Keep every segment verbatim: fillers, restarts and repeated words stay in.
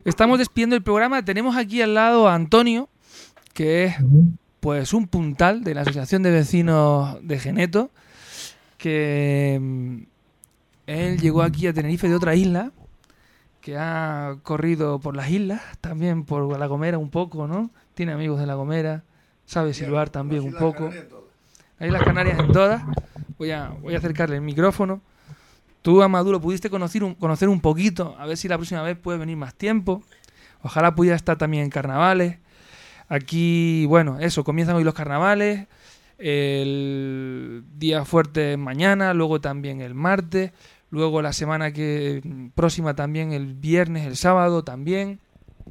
estamos despidiendo el programa. Tenemos aquí al lado a Antonio, que es pues un puntal de la Asociación de Vecinos de Geneto, que mm, él llegó aquí a Tenerife de otra isla, que ha corrido por las islas, también por La Gomera un poco, ¿no? Tiene amigos de La Gomera, sabe silbar también un poco. Ahí las Canarias en todas. Voy a, voy a acercarle el micrófono. Tú, Amadou, lo pudiste conocer un, conocer un poquito, a ver si la próxima vez puede venir más tiempo. Ojalá pudiera estar también en carnavales. Aquí, bueno, eso, comienzan hoy los carnavales. El día fuerte es mañana, luego también el martes, luego la semana que próxima también el viernes, el sábado también.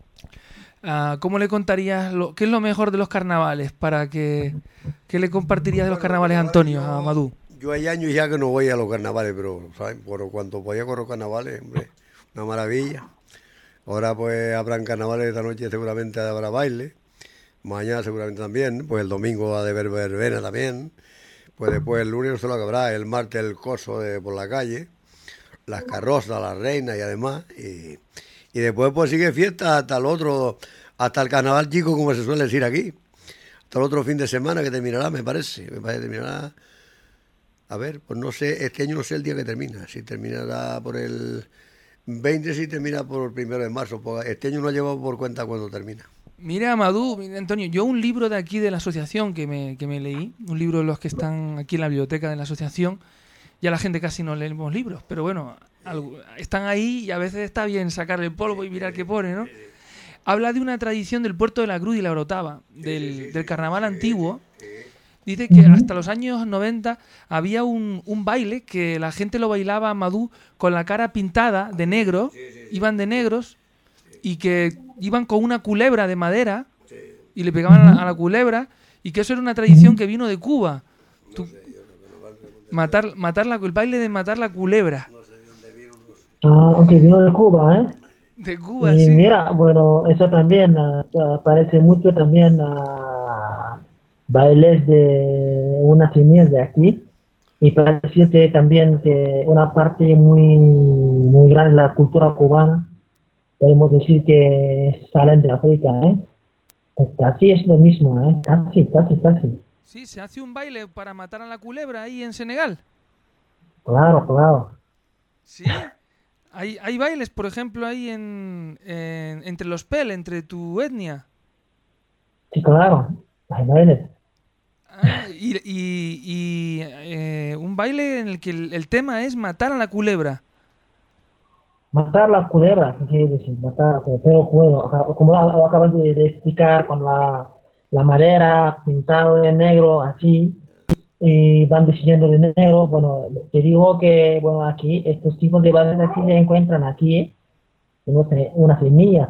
Uh, ¿Cómo le contarías, lo, qué es lo mejor de los carnavales? Para que, ¿Qué le compartirías de los carnavales, Antonio, a Amadou? Yo hay años ya que no voy a los carnavales, pero ¿sabes? Por cuanto podía correr carnavales, hombre, una maravilla. Ahora pues habrán carnavales esta noche, seguramente habrá baile. Mañana seguramente también, pues el domingo ha de haber verbena también. Pues después el lunes no sé lo que habrá, el martes el coso de por la calle, las carrozas, las reinas y además. Y, y después pues sigue fiesta hasta el otro, hasta el carnaval chico, como se suele decir aquí. Hasta el otro fin de semana que terminará, me parece. Me parece que terminará. A ver, pues no sé, este año no sé el día que termina. Si terminará por el veinte, si termina por el primero de marzo. Este año no ha llevado por cuenta cuándo termina. Mira, Amadou, mira, Antonio, yo un libro de aquí de la asociación que me, que me leí, un libro de los que están aquí en la biblioteca de la asociación, ya la gente casi no leemos libros, pero bueno, algo, están ahí y a veces está bien sacarle el polvo y mirar qué pone, ¿no? Habla de una tradición del Puerto de la Cruz y la Orotava, del, del carnaval antiguo. Dice que hasta los años noventa había un, un baile que la gente lo bailaba, Amadou, con la cara pintada de negro, iban de negros, y que iban con una culebra de madera y le pegaban a la, a la culebra, y que eso era una tradición que vino de Cuba. Tú, matar, matar la, el baile de matar la culebra. Ah, aunque vino de Cuba, ¿eh? De Cuba, y sí. Mira, bueno, eso también uh, parece mucho también a uh, bailes de una semilla de aquí, y parece que también que una parte muy, muy grande de la cultura cubana, podemos decir que salen de África, ¿eh? Pues casi es lo mismo, ¿eh? Casi, casi, casi. Sí, se hace un baile para matar a la culebra ahí en Senegal. Claro, claro. Sí. Hay, hay bailes, por ejemplo, ahí en, en entre los Pel, entre tu etnia. Sí, claro. Hay bailes. Ah, y y, y eh, un baile en el que el, el tema es matar a la culebra. Matar la culebra, ¿qué quiere decir? Matar, pero bueno, como lo acabas de, de explicar, con la, la madera pintado de negro, así, y van decidiendo de negro. Bueno, te digo que, bueno, aquí, estos tipos de bailes aquí se encuentran aquí, en unas semillas.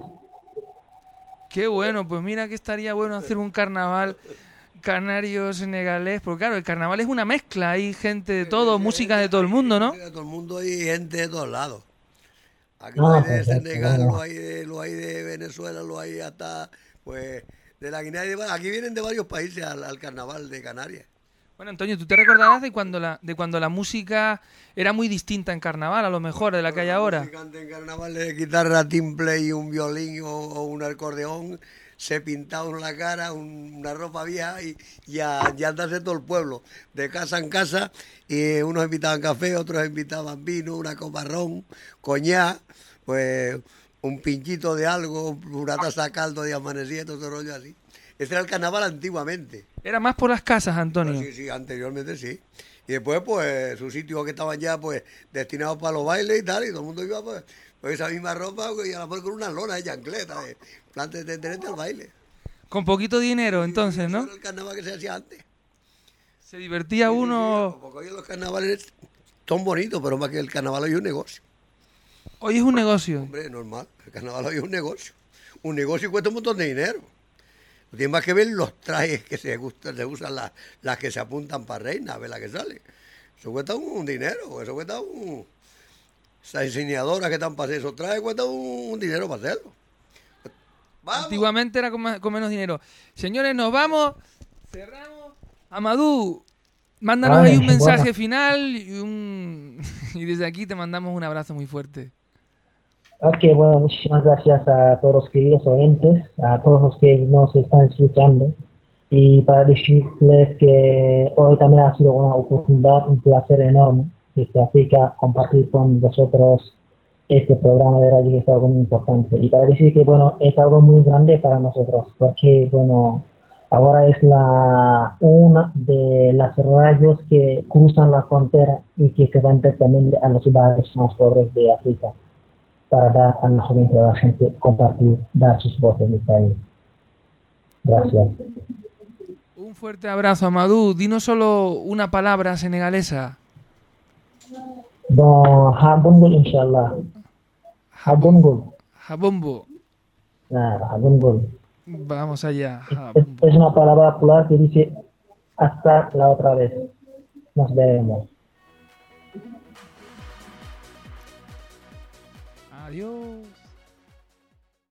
Qué bueno, pues mira que estaría bueno hacer un carnaval canario senegalés, porque claro, el carnaval es una mezcla, hay gente de todo, música de todo el mundo, ¿no? De todo el mundo y gente de todos lados. Aquí No, lo hay de perfecto, Senegal, bueno. lo hay de, lo hay de Venezuela, lo hay hasta, pues, de la Guinea. De, aquí vienen de varios países al, al carnaval de Canarias. Bueno, Antonio, ¿tú te recordarás de cuando la de cuando la música era muy distinta en carnaval, a lo mejor, de la que hay ahora? Si cantan en carnaval de guitarra, timple y un violín o, o un acordeón, se pintaba en la cara un, una ropa vieja y, y, a, y andarse todo el pueblo, de casa en casa, y unos invitaban café, otros invitaban vino, una copa ron, coñac, pues un pinchito de algo, una taza de caldo de amanecida, todo ese rollo así. Ese era el carnaval antiguamente. Era más por las casas, Antonio. Sí, sí, anteriormente sí. Y después, pues, sus sitios que estaban ya, pues, destinados para los bailes y tal, y todo el mundo iba, pues, con esa misma ropa, pues, y a lo mejor con una lona de chancleta, de plantes de tenerte al baile. Con poquito dinero, entonces, ¿no? Eso era el carnaval que se hacía antes. Se divertía Sí, sí, uno... sí, porque hoy los carnavales son bonitos, pero más que el carnaval hoy es un negocio. Hoy es un negocio. Hombre, normal, el carnaval hoy es un negocio. Un negocio cuesta un montón de dinero. No tiene más que ver los trajes que se, gustan, se usan, las, las que se apuntan para reina, a ver la que sale. Eso cuesta un, un dinero, eso cuesta un... Esas diseñadoras que están para hacer esos trajes cuesta un, un dinero para hacerlo. ¡Vamos! Antiguamente era con, más, con menos dinero. Señores, nos vamos. Cerramos. Amadou, mándanos Vale, ahí un mensaje bueno. final y, un... y desde aquí te mandamos un abrazo muy fuerte. Ok, bueno, muchísimas gracias a todos los queridos oyentes, a todos los que nos están escuchando. Y para decirles que hoy también ha sido una oportunidad, un placer enorme desde África compartir con vosotros este programa de radio que es algo muy importante. Y para decir que, bueno, es algo muy grande para nosotros, porque, bueno, ahora es la una de las radios que cruzan la frontera y que se van también a las ciudades más pobres de África para dar a la juventud, a la gente, compartir, dar sus voces en el país. Gracias. Un fuerte abrazo, Amadou. Dinos solo una palabra senegalesa. Bon, Habungul, inshallah. Habungul. Jabombo. Nah, Habungul. Vamos allá. Es, es una palabra popular que dice hasta la otra vez. Nos veremos. Adiós.